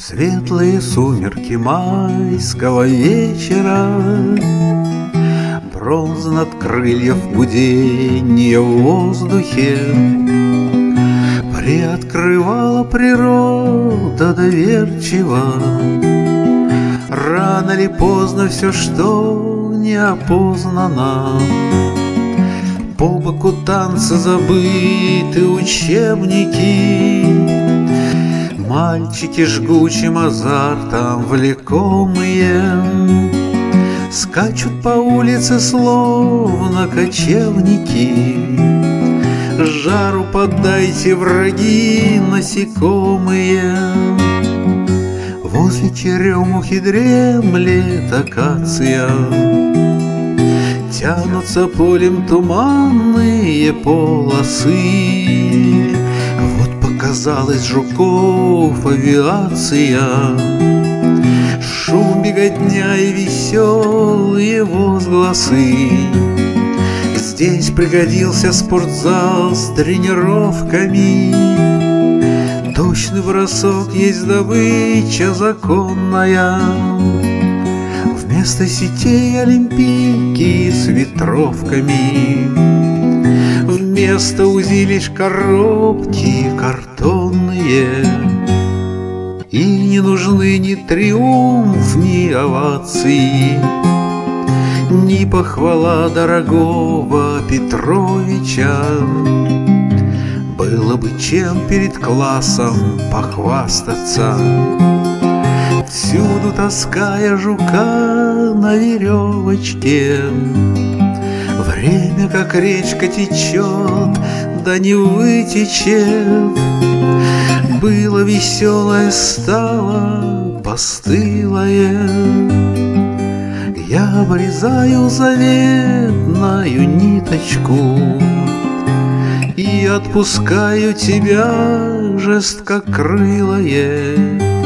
Светлые сумерки майского вечера, бронза от крыльев гуденья в воздухе, приоткрывала природа доверчиво. Рано или поздно все, что неопознано, по боку танца забыты учебники. Мальчики жгучим азартом влекомые скачут по улице, словно кочевники. Жару поддайте, враги насекомые, возле черемухи дремлет акация. Тянутся полем туманные полосы, вот показалась жуков авиация. Шум, беготня и веселые возгласы. Здесь пригодился спортзал с тренировками. Точный бросок есть добыча законная. Вместо сетей олимпийки с ветровками, вместо узилищ коробки картонные. И не нужны ни триумф, ни овации, ни похвала дорогого Петровича. Было бы чем перед классом похвастаться, всюду таская жука на веревочке. Время, как речка, течет, да не вытечет. Было веселое, стало постылое. Я обрезаю заветную ниточку и отпускаю тебя жесткокрылое.